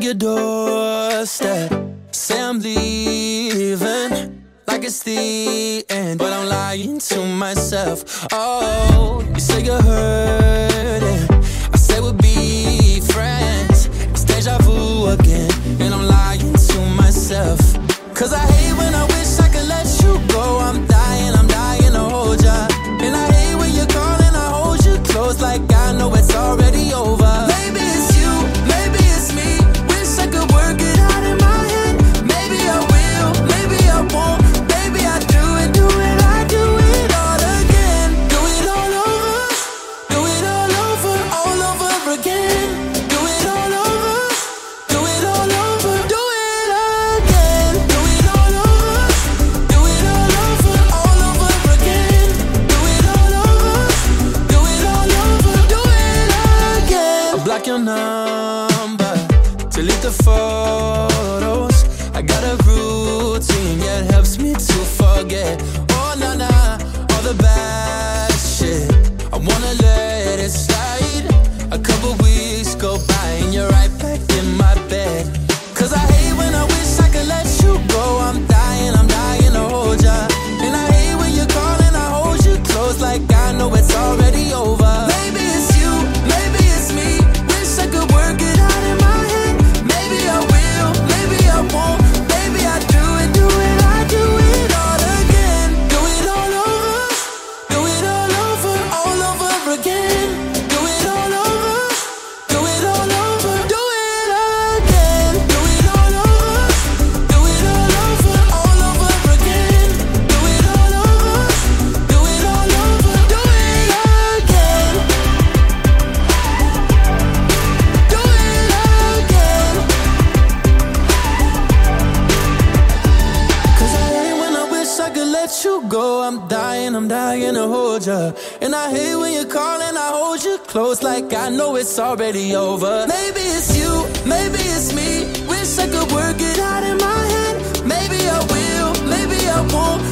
your doorstep. Say I'm leaving like it's the end, but I'm lying to myself. Oh, you say you're hurting, I say we'll be friends. It's deja vu again, and I'm lying to myself. Cause I hate when I wish I could let you go. I'm dying to hold ya. And I hate when you call and I hold you close like I know it's already over. Maybe it's you, maybe it's me. Wish I could work it out in my head. Maybe I will, maybe I won't. Baby, I do it, I do it all again. Do it all over again. Do it all over, do it all over, do it again. Do it all over again. Do it all over, do it all over, do it again. I block your number, delete the photos. I got a routine, yeah, it helps me to forget. Oh, nah, all the bad shit, I wanna let it slide. A couple weeks go by and you're right back in my bed. Cause I hate when I wish I could let you go. I'm dying to hold ya. And I hate when you call and I hold you close like I know it's already over. Maybe it's you, maybe it's me. Wish I could work it out in my head. Maybe I will, maybe I won't. Baby, I do it, I do it all again. Do it all over again. Do it all over, do it all over, do it again. Do it all over, do it all over again. Do it all over, do it all over, do it again. Do it again. Cause I hate when I wish I could let you go. I'm dying to hold ya. And I hate when you call and I hold you close like I know it's already over. Maybe it's you, maybe it's me. Wish I could work it out in my head. Maybe I will, maybe I won't.